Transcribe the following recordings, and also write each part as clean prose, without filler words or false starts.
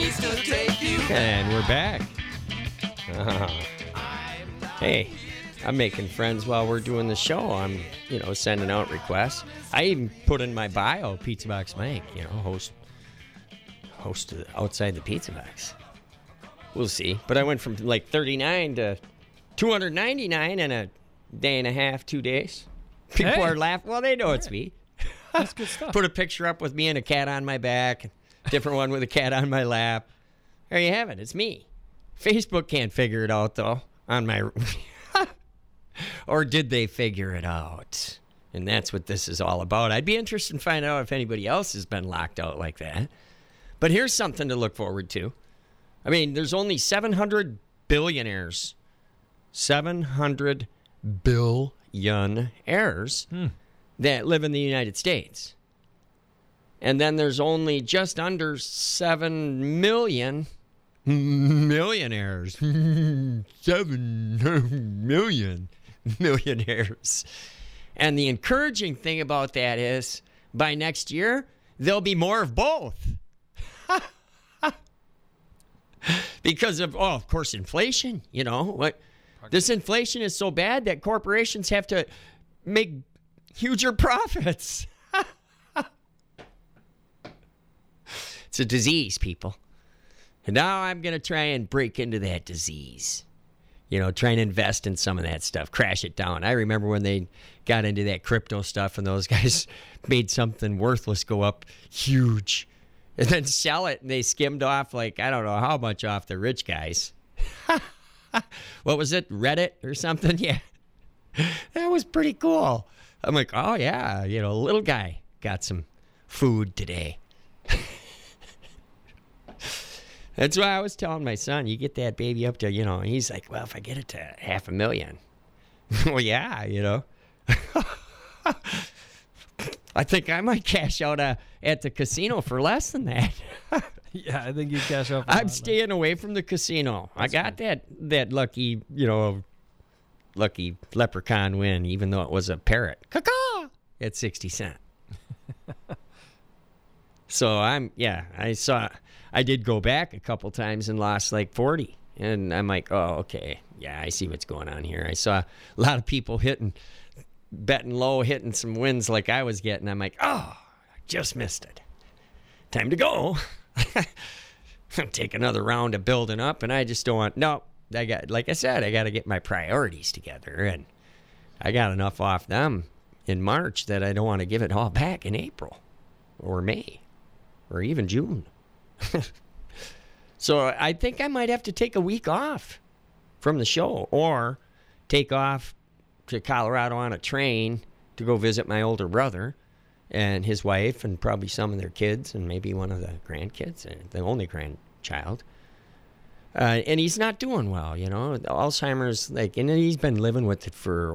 And we're back. Hey, I'm making friends while we're doing the show. I'm, sending out requests. I even put in my bio, Pizza Box Mike, host of outside the Pizza Box. We'll see. But I went from like 39 to 299 in a day and a half, 2 days. People are laughing. Well, they know it's me. That's good stuff. Put a picture up with me and a cat on my back. Different one with a cat on my lap. There you have it. It's me. Facebook can't figure it out, though, on my... Or did they figure it out? And that's what this is all about. I'd be interested in finding out if anybody else has been locked out like that. But here's something to look forward to. I mean, there's only 700 billionaires. 700 billionaires that live in the United States. And then there's only just under 7 million millionaires. 7 million millionaires. And the encouraging thing about that is by next year, there'll be more of both. Because of course, inflation, what this inflation is so bad that corporations have to make huger profits. It's a disease, people. And now I'm going to try and break into that disease. Try and invest in some of that stuff, crash it down. I remember when they got into that crypto stuff and those guys made something worthless go up huge and then sell it, and they skimmed off I don't know how much off the rich guys. What was it, Reddit or something? Yeah, that was pretty cool. I'm like, oh yeah, little guy got some food today. That's why I was telling my son, you get that baby up to, he's like, well, if I get it to 500,000. Well, yeah, I think I might cash out at the casino for less than that. Yeah, I think you cash out. I'm staying away from the casino. That's I got cool. that lucky, lucky leprechaun win, even though it was a parrot. Caw-caw! At 60 cents. So I did go back a couple times and lost like 40. And I'm like, oh, okay. Yeah, I see what's going on here. I saw a lot of people betting low, hitting some wins like I was getting. I'm like, oh, I just missed it. Time to go. Take another round of building up, and I just don't want, like I said, I got to get my priorities together. And I got enough off them in March that I don't want to give it all back in April or May or even June. So I think I might have to take a week off from the show or take off to Colorado on a train to go visit my older brother and his wife and probably some of their kids and maybe one of the grandkids, the only grandchild. And he's not doing well, Alzheimer's, and he's been living with it for,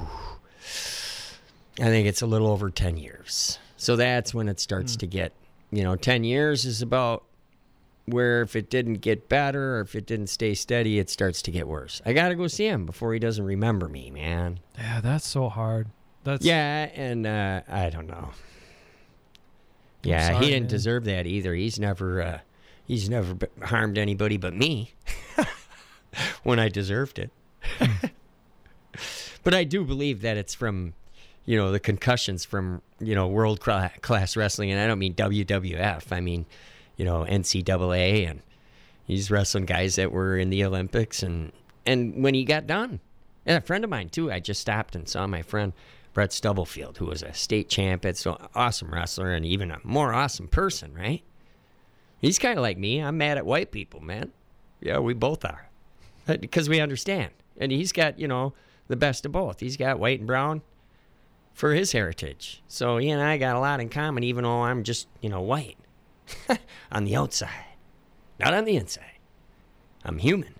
I think it's a little over 10 years. So that's when it starts to get, 10 years is about where if it didn't get better or if it didn't stay steady, it starts to get worse. I got to go see him before he doesn't remember me, man. Yeah, that's so hard. Yeah, and I don't know. Yeah, he didn't deserve that either. He's never harmed anybody but me when I deserved it. But I do believe that it's from, the concussions from, world class wrestling. And I don't mean WWF. I mean, NCAA, and he's wrestling guys that were in the Olympics. And when he got done, and a friend of mine too, I just stopped and saw my friend Brett Stubblefield, who was a state champ. It's an awesome wrestler and even a more awesome person, right? He's kind of like me. I'm mad at white people, man. Yeah, we both are. Because we understand. And he's got, the best of both. He's got white and brown for his heritage. So he and I got a lot in common, even though I'm just, white. On the outside. Not on the inside. I'm human.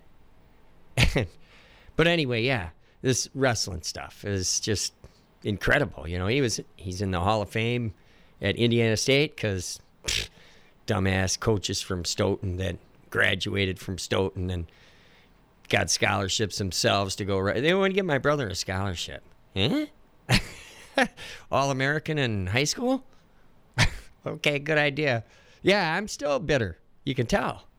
But anyway, yeah, this wrestling stuff is just incredible. He's in the Hall of Fame at Indiana State because dumbass coaches from Stoughton that graduated from Stoughton and got scholarships themselves to go. They want to give my brother a scholarship. Eh? All-American in high school? Okay, good idea. Yeah, I'm still bitter. You can tell.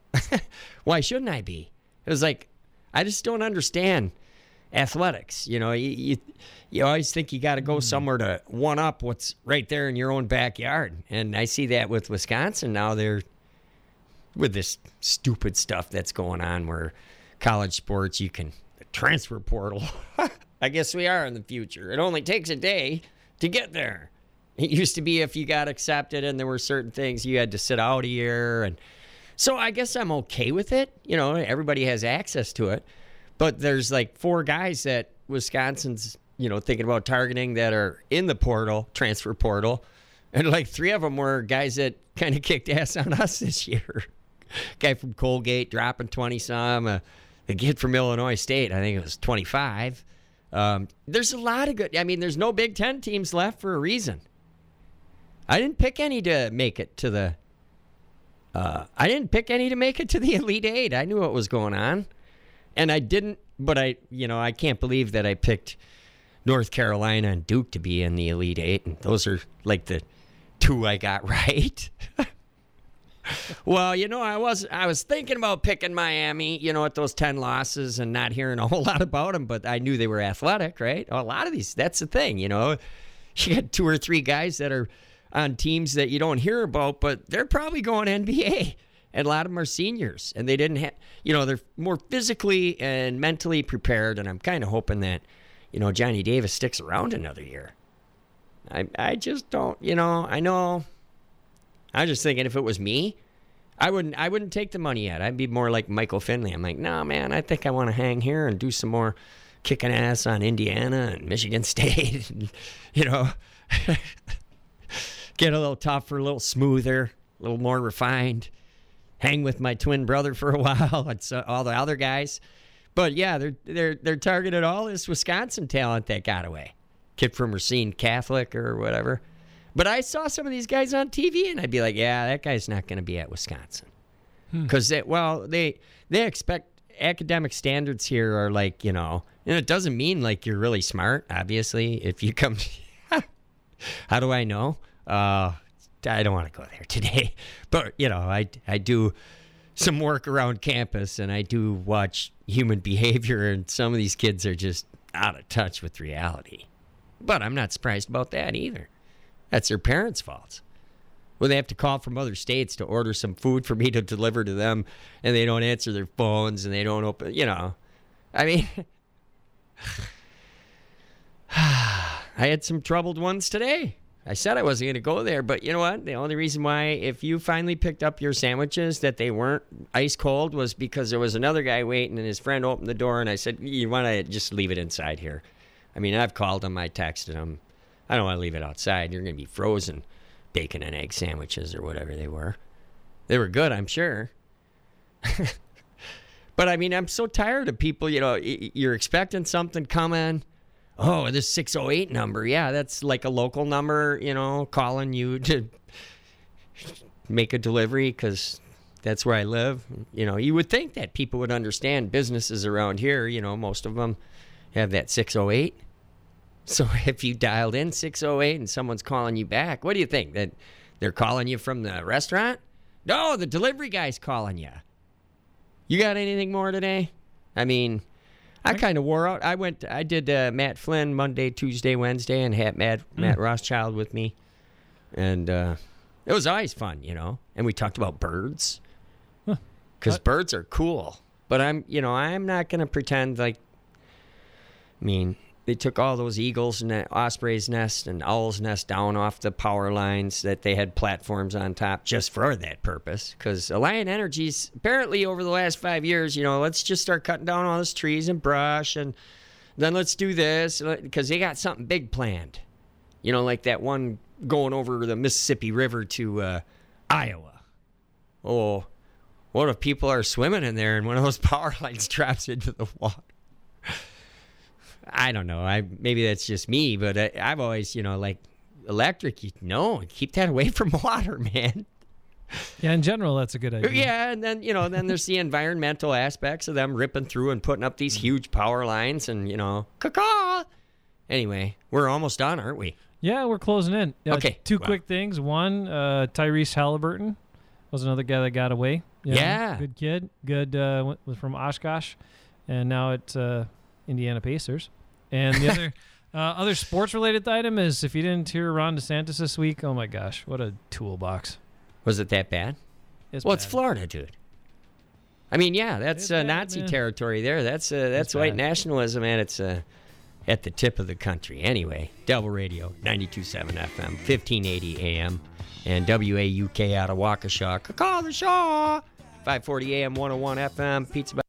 Why shouldn't I be? It was like, I just don't understand athletics. You know, you always think you got to go somewhere to one up what's right there in your own backyard. And I see that with Wisconsin now. They're with this stupid stuff that's going on where college sports, you can, the transfer portal. I guess we are in the future. It only takes a day to get there. It used to be if you got accepted and there were certain things you had to sit out a year. And so I guess I'm okay with it. You know, everybody has access to it. But there's like 4 guys that Wisconsin's, you know, thinking about targeting that are in the portal, transfer portal. And like 3 of them were guys that kind of kicked ass on us this year. Guy from Colgate dropping 20-some. The kid from Illinois State, I think it was 25. There's a lot of good. I mean, there's no Big Ten teams left for a reason. I didn't pick any to make it to the. I didn't pick any to make it to the Elite Eight. I knew what was going on, and I didn't. But I can't believe that I picked North Carolina and Duke to be in the Elite Eight, and those are like the 2 I got right. Well, I was thinking about picking Miami, at those 10 losses and not hearing a whole lot about them, but I knew they were athletic, right? A lot of these, that's the thing, you got 2 or 3 guys that are on teams that you don't hear about, but they're probably going NBA, and a lot of them are seniors, and they didn't have, they're more physically and mentally prepared, and I'm kind of hoping that, Johnny Davis sticks around another year. I just don't, I know. I was just thinking if it was me, I wouldn't take the money yet. I'd be more like Michael Finley. I'm like, no, man, I think I want to hang here and do some more kicking ass on Indiana and Michigan State. And, get a little tougher, a little smoother, a little more refined. Hang with my twin brother for a while and all the other guys. But yeah, they're targeted all this Wisconsin talent that got away. Kid from Racine Catholic or whatever. But I saw some of these guys on TV, and I'd be like, yeah, that guy's not going to be at Wisconsin. Because, they expect academic standards here are like, and it doesn't mean like you're really smart, obviously. If you come, how do I know? I don't want to go there today. But, I do some work around campus, and I do watch human behavior, and some of these kids are just out of touch with reality. But I'm not surprised about that either. That's their parents' fault. Well, they have to call from other states to order some food for me to deliver to them, and they don't answer their phones, and they don't open, I mean, I had some troubled ones today. I said I wasn't going to go there, but you know what? The only reason why, if you finally picked up your sandwiches that they weren't ice cold, was because there was another guy waiting, and his friend opened the door, and I said, you want to just leave it inside here? I mean, I've called him, I texted him. I don't want to leave it outside. You're going to be frozen bacon and egg sandwiches or whatever they were. They were good, I'm sure. But, I mean, I'm so tired of people, you're expecting something coming. Oh, this 608 number. Yeah, that's like a local number, calling you to make a delivery because that's where I live. You would think that people would understand businesses around here. Most of them have that 608. So if you dialed in 608 and someone's calling you back, what do you think? That they're calling you from the restaurant? No, the delivery guy's calling you. You got anything more today? I mean, I kind of wore out. I did Matt Flynn Monday, Tuesday, Wednesday, and had Matt Rothschild with me. And it was always fun, And we talked about birds. Because birds are cool. But I'm not going to pretend like, they took all those eagles and ospreys' nest and owls' nest down off the power lines that they had platforms on top just for that purpose. Because Alliant Energy's apparently over the last 5 years, let's just start cutting down all those trees and brush, and then let's do this because they got something big planned. Like that one going over the Mississippi River to Iowa. Oh, what if people are swimming in there and one of those power lines drops into the water? I don't know. Maybe that's just me, but I've always, like electric, keep that away from water, man. Yeah, in general, that's a good idea. Yeah, and then, then there's the environmental aspects of them ripping through and putting up these huge power lines and, caw-caw. Anyway, we're almost done, aren't we? Yeah, we're closing in. Okay. Two quick things. One, Tyrese Halliburton was another guy that got away. Yeah. Good kid. Good. Was from Oshkosh, and now at Indiana Pacers. And the other sports-related item is if you didn't hear Ron DeSantis this week, oh my gosh, what a toolbox. Was it that bad? It's bad. Florida, dude. I mean, yeah, that's Nazi territory there. That's white nationalism, and it's at the tip of the country. Anyway, Devil Radio, 92.7 FM, 1580 AM, and WAUK out of Waukesha. Call the Shaw, 540 AM, 101 FM, Pizza.